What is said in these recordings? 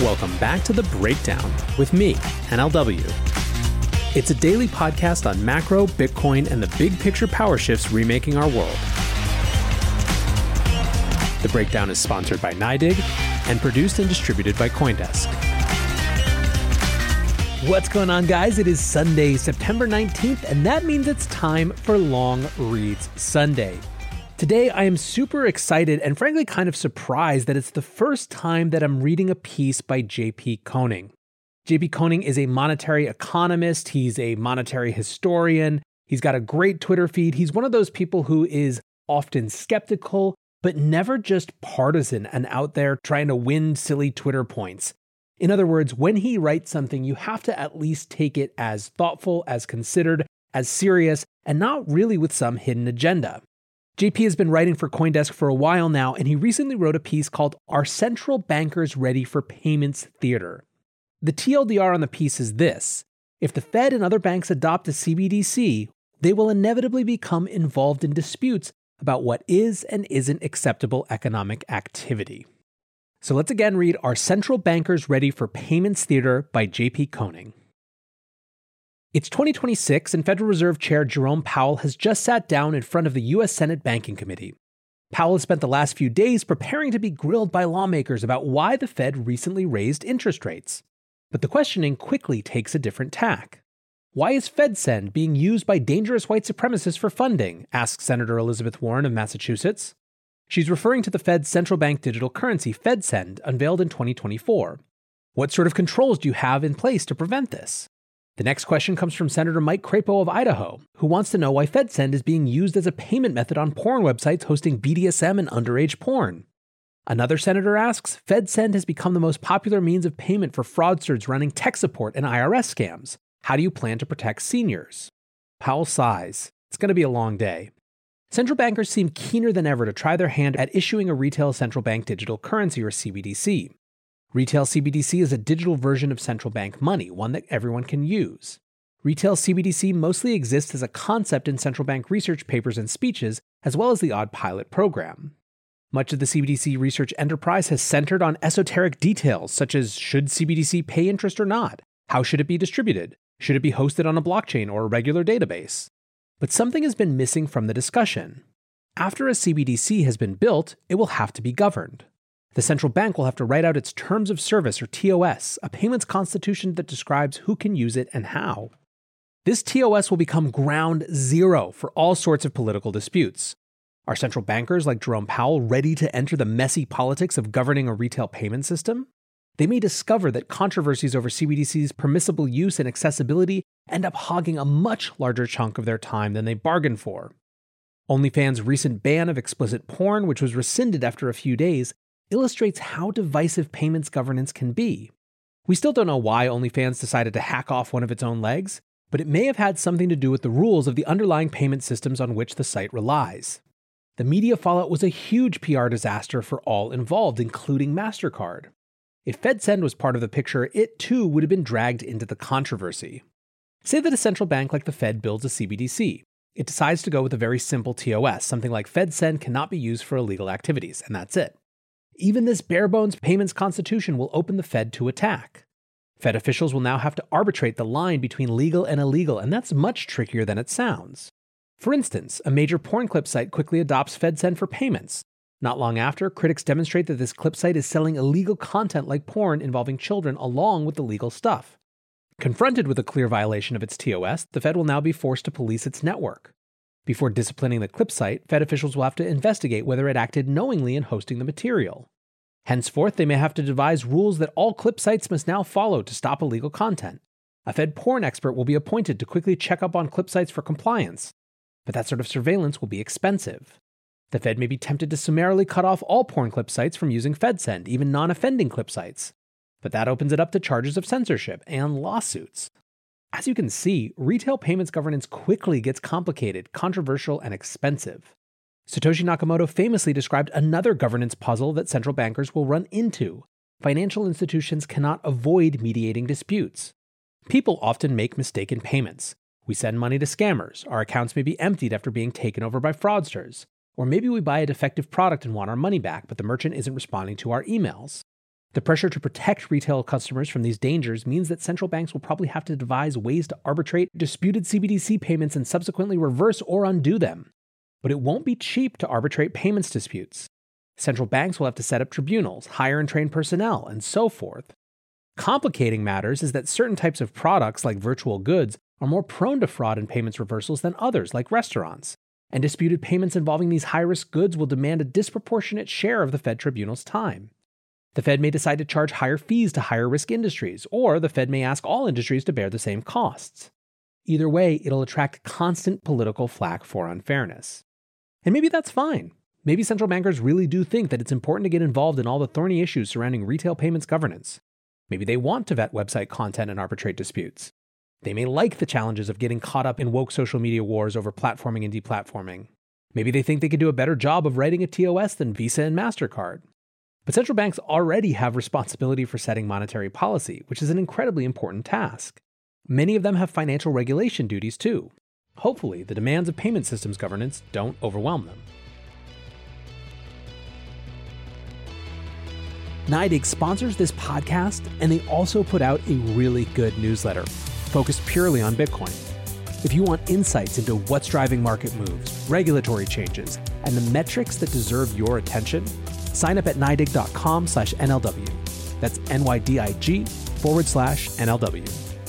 welcome back to The Breakdown with me, NLW. It's a daily podcast on macro, Bitcoin, and the big picture power shifts remaking our world. The Breakdown is sponsored by NYDIG and produced and distributed by CoinDesk. What's going on, guys? It is Sunday, September 19th, and that means it's time for Long Reads Sunday. Today, I am super excited and frankly kind of surprised that it's the first time that I'm reading a piece by J.P. Koning. J.P. Koning is a monetary economist. He's a monetary historian. He's got a great Twitter feed. He's one of those people who is often skeptical, but never just partisan and out there trying to win silly Twitter points. In other words, when he writes something, you have to at least take it as thoughtful, as considered, as serious, and not really with some hidden agenda. JP has been writing for CoinDesk for a while now, and he recently wrote a piece called Are Central Bankers Ready for Payments Theater? The TLDR on the piece is this: if the Fed and other banks adopt a CBDC, they will inevitably become involved in disputes about what is and isn't acceptable economic activity. So let's again read Are Central Bankers Ready for Payments Theater by JP Koning. It's 2026, and Federal Reserve Chair Jerome Powell has just sat down in front of the U.S. Senate Banking Committee. Powell has spent the last few days preparing to be grilled by lawmakers about why the Fed recently raised interest rates. But the questioning quickly takes a different tack. Why is FedSend being used by dangerous white supremacists for funding? Asks Senator Elizabeth Warren of Massachusetts. She's referring to the Fed's central bank digital currency, FedSend, unveiled in 2024. What sort of controls do you have in place to prevent this? The next question comes from Senator Mike Crapo of Idaho, who wants to know why FedSend is being used as a payment method on porn websites hosting BDSM and underage porn. Another senator asks, FedSend has become the most popular means of payment for fraudsters running tech support and IRS scams. How do you plan to protect seniors? Powell sighs. It's going to be a long day. Central bankers seem keener than ever to try their hand at issuing a retail central bank digital currency, or CBDC. Retail CBDC is a digital version of central bank money, one that everyone can use. Retail CBDC mostly exists as a concept in central bank research papers and speeches, as well as the odd pilot program. Much of the CBDC research enterprise has centered on esoteric details, such as should CBDC pay interest or not? How should it be distributed? Should it be hosted on a blockchain or a regular database? But something has been missing from the discussion. After a CBDC has been built, it will have to be governed. The central bank will have to write out its Terms of Service, or TOS, a payments constitution that describes who can use it and how. This TOS will become ground zero for all sorts of political disputes. Are central bankers like Jerome Powell ready to enter the messy politics of governing a retail payment system? They may discover that controversies over CBDC's permissible use and accessibility end up hogging a much larger chunk of their time than they bargained for. OnlyFans' recent ban of explicit porn, which was rescinded after a few days, illustrates how divisive payments governance can be. We still don't know why OnlyFans decided to hack off one of its own legs, but it may have had something to do with the rules of the underlying payment systems on which the site relies. The media fallout was a huge PR disaster for all involved, including MasterCard. If FedSend was part of the picture, it too would have been dragged into the controversy. Say that a central bank like the Fed builds a CBDC. It decides to go with a very simple TOS, something like FedSend cannot be used for illegal activities, and that's it. Even this bare-bones payments constitution will open the Fed to attack. Fed officials will now have to arbitrate the line between legal and illegal, and that's much trickier than it sounds. For instance, a major porn clip site quickly adopts FedSend for payments. Not long after, critics demonstrate that this clip site is selling illegal content like porn involving children along with the legal stuff. Confronted with a clear violation of its TOS, the Fed will now be forced to police its network. Before disciplining the clip site, Fed officials will have to investigate whether it acted knowingly in hosting the material. Henceforth, they may have to devise rules that all clip sites must now follow to stop illegal content. A Fed porn expert will be appointed to quickly check up on clip sites for compliance. But that sort of surveillance will be expensive. The Fed may be tempted to summarily cut off all porn clip sites from using FedSend, even non-offending clip sites. But that opens it up to charges of censorship and lawsuits. As you can see, retail payments governance quickly gets complicated, controversial, and expensive. Satoshi Nakamoto famously described another governance puzzle that central bankers will run into. Financial institutions cannot avoid mediating disputes. People often make mistaken payments. We send money to scammers, our accounts may be emptied after being taken over by fraudsters, or maybe we buy a defective product and want our money back, but the merchant isn't responding to our emails. The pressure to protect retail customers from these dangers means that central banks will probably have to devise ways to arbitrate disputed CBDC payments and subsequently reverse or undo them. But it won't be cheap to arbitrate payments disputes. Central banks will have to set up tribunals, hire and train personnel, and so forth. Complicating matters is that certain types of products, like virtual goods, are more prone to fraud and payments reversals than others, like restaurants. And disputed payments involving these high-risk goods will demand a disproportionate share of the Fed tribunal's time. The Fed may decide to charge higher fees to higher-risk industries, or the Fed may ask all industries to bear the same costs. Either way, it'll attract constant political flack for unfairness. And maybe that's fine. Maybe central bankers really do think that it's important to get involved in all the thorny issues surrounding retail payments governance. Maybe they want to vet website content and arbitrate disputes. They may like the challenges of getting caught up in woke social media wars over platforming and deplatforming. Maybe they think they could do a better job of writing a TOS than Visa and MasterCard. But central banks already have responsibility for setting monetary policy, which is an incredibly important task. Many of them have financial regulation duties too. Hopefully, the demands of payment systems governance don't overwhelm them. NYDIG sponsors this podcast, and they also put out a really good newsletter focused purely on Bitcoin. If you want insights into what's driving market moves, regulatory changes, and the metrics that deserve your attention, sign up at NYDIG.com/NLW. That's NYDIG/NLW.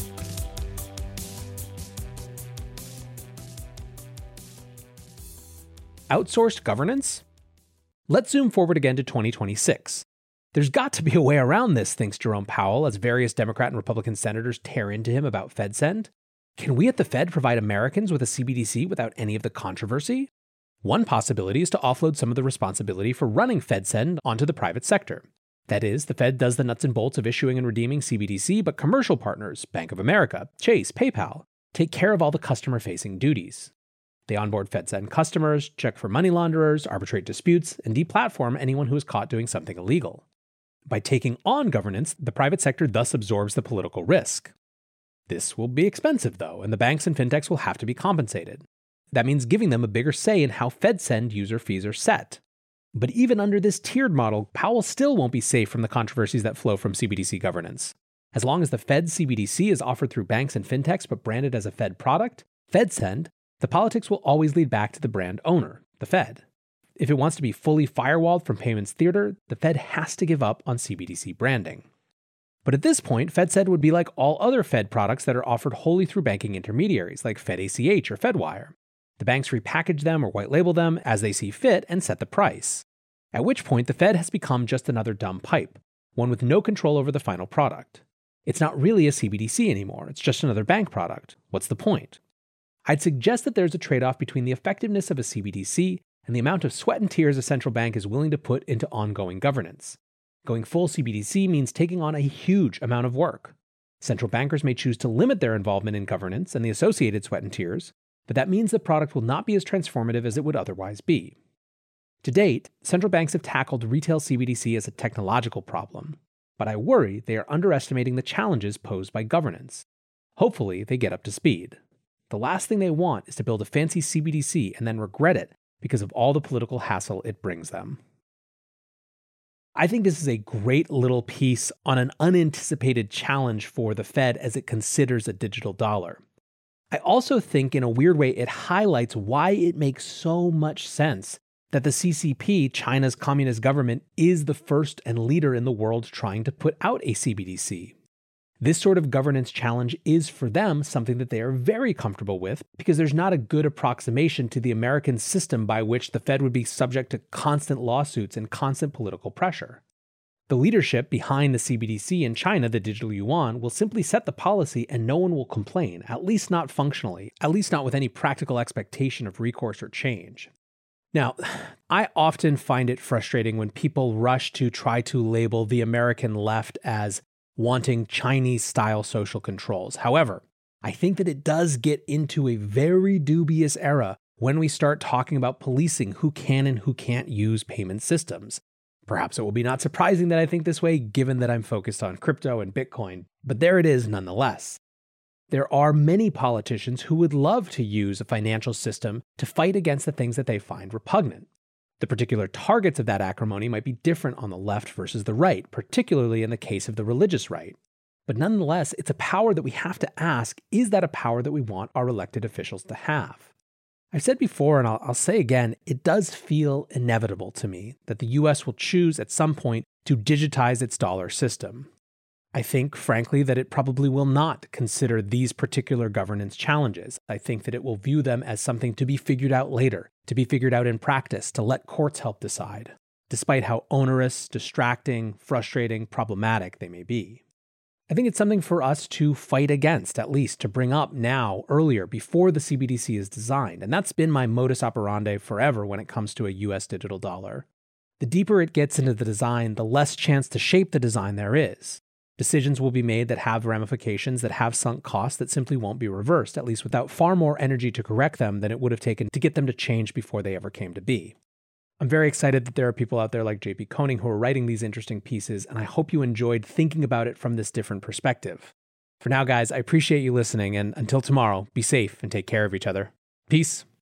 Outsourced governance? Let's zoom forward again to 2026. There's got to be a way around this, thinks Jerome Powell, as various Democrat and Republican senators tear into him about FedSend. Can we at the Fed provide Americans with a CBDC without any of the controversy? One possibility is to offload some of the responsibility for running FedSend onto the private sector. That is, the Fed does the nuts and bolts of issuing and redeeming CBDC, but commercial partners, Bank of America, Chase, PayPal, take care of all the customer-facing duties. They onboard FedSend customers, check for money launderers, arbitrate disputes, and deplatform anyone who is caught doing something illegal. By taking on governance, the private sector thus absorbs the political risk. This will be expensive, though, and the banks and fintechs will have to be compensated. That means giving them a bigger say in how FedSend user fees are set. But even under this tiered model, Powell still won't be safe from the controversies that flow from CBDC governance. As long as the Fed CBDC is offered through banks and fintechs but branded as a Fed product, FedSend, the politics will always lead back to the brand owner, the Fed. If it wants to be fully firewalled from payments theater, the Fed has to give up on CBDC branding. But at this point, FedSend would be like all other Fed products that are offered wholly through banking intermediaries like FedACH or Fedwire. The banks repackage them or white label them as they see fit and set the price. At which point, the Fed has become just another dumb pipe, one with no control over the final product. It's not really a CBDC anymore, it's just another bank product. What's the point? I'd suggest that there's a trade-off between the effectiveness of a CBDC and the amount of sweat and tears a central bank is willing to put into ongoing governance. Going full CBDC means taking on a huge amount of work. Central bankers may choose to limit their involvement in governance and the associated sweat and tears, but that means the product will not be as transformative as it would otherwise be. To date, central banks have tackled retail CBDC as a technological problem, but I worry they are underestimating the challenges posed by governance. Hopefully, they get up to speed. The last thing they want is to build a fancy CBDC and then regret it because of all the political hassle it brings them. I think this is a great little piece on an unanticipated challenge for the Fed as it considers a digital dollar. I also think in a weird way it highlights why it makes so much sense that the CCP, China's communist government, is the first and leader in the world trying to put out a CBDC. This sort of governance challenge is for them something that they are very comfortable with because there's not a good approximation to the American system by which the Fed would be subject to constant lawsuits and constant political pressure. The leadership behind the CBDC in China, the digital yuan, will simply set the policy and no one will complain, at least not functionally, at least not with any practical expectation of recourse or change. Now, I often find it frustrating when people rush to try to label the American left as wanting Chinese-style social controls. However, I think that it does get into a very dubious era when we start talking about policing who can and who can't use payment systems. Perhaps it will be not surprising that I think this way, given that I'm focused on crypto and Bitcoin, but there it is nonetheless. There are many politicians who would love to use a financial system to fight against the things that they find repugnant. The particular targets of that acrimony might be different on the left versus the right, particularly in the case of the religious right. But nonetheless, it's a power that we have to ask, is that a power that we want our elected officials to have? I've said before, and I'll say again, it does feel inevitable to me that the US will choose at some point to digitize its dollar system. I think, frankly, that it probably will not consider these particular governance challenges. I think that it will view them as something to be figured out later, to be figured out in practice, to let courts help decide, despite how onerous, distracting, frustrating, problematic they may be. I think it's something for us to fight against, at least to bring up now, earlier, before the CBDC is designed. And that's been my modus operandi forever when it comes to a US digital dollar. The deeper it gets into the design, the less chance to shape the design there is. Decisions will be made that have ramifications, that have sunk costs that simply won't be reversed, at least without far more energy to correct them than it would have taken to get them to change before they ever came to be. I'm very excited that there are people out there like JP Koning who are writing these interesting pieces, and I hope you enjoyed thinking about it from this different perspective. For now, guys, I appreciate you listening, and until tomorrow, be safe and take care of each other. Peace.